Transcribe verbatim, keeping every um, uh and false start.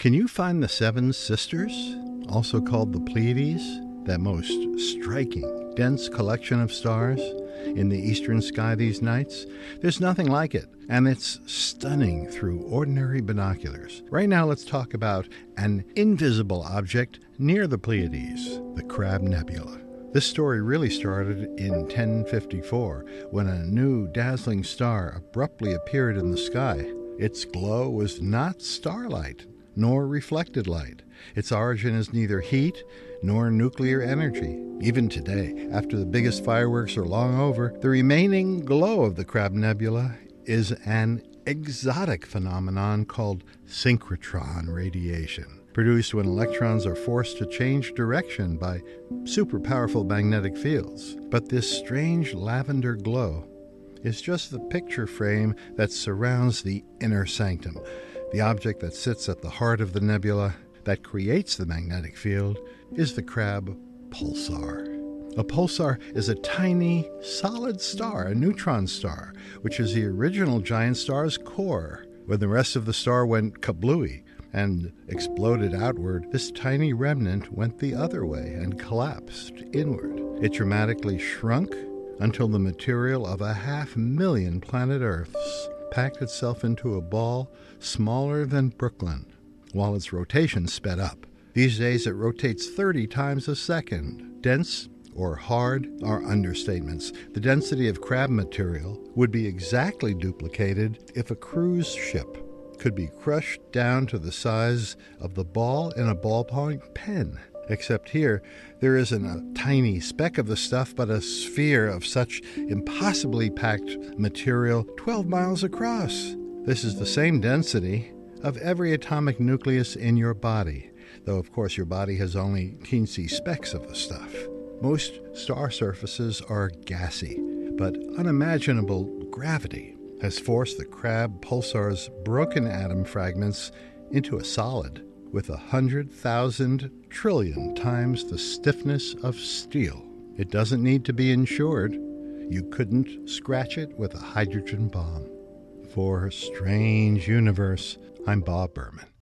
Can you find the Seven Sisters, also called the Pleiades, that most striking, dense collection of stars in the eastern sky these nights? There's nothing like it, and it's stunning through ordinary binoculars. Right now, let's talk about an invisible object near the Pleiades, the Crab Nebula. This story really started in ten fifty-four, when a new dazzling star abruptly appeared in the sky. Its glow was not starlight, nor reflected light. Its origin is neither heat nor nuclear energy. Even today, after the biggest fireworks are long over, the remaining glow of the Crab Nebula is an exotic phenomenon called synchrotron radiation, produced when electrons are forced to change direction by super-powerful magnetic fields. But this strange lavender glow is just the picture frame that surrounds the inner sanctum, the object that sits at the heart of the nebula that creates the magnetic field is the Crab pulsar. A pulsar is a tiny, solid star, a neutron star, which is the original giant star's core. When the rest of the star went kablooey and exploded outward, this tiny remnant went the other way and collapsed inward. It dramatically shrunk until the material of a half million planet Earths packed itself into a ball smaller than Brooklyn, while its rotation sped up. These days it rotates thirty times a second. Dense or hard are understatements. The density of crab material would be exactly duplicated if a cruise ship could be crushed down to the size of the ball in a ballpoint pen. Except here, there isn't a tiny speck of the stuff, but a sphere of such impossibly packed material twelve miles across. This is the same density of every atomic nucleus in your body, though of course your body has only teensy specks of the stuff. Most star surfaces are gassy, but unimaginable gravity has forced the Crab pulsar's broken atom fragments into a solid with a hundred thousand trillion times the stiffness of steel. It doesn't need to be insured. You couldn't scratch it with a hydrogen bomb. For Strange Universe, I'm Bob Berman.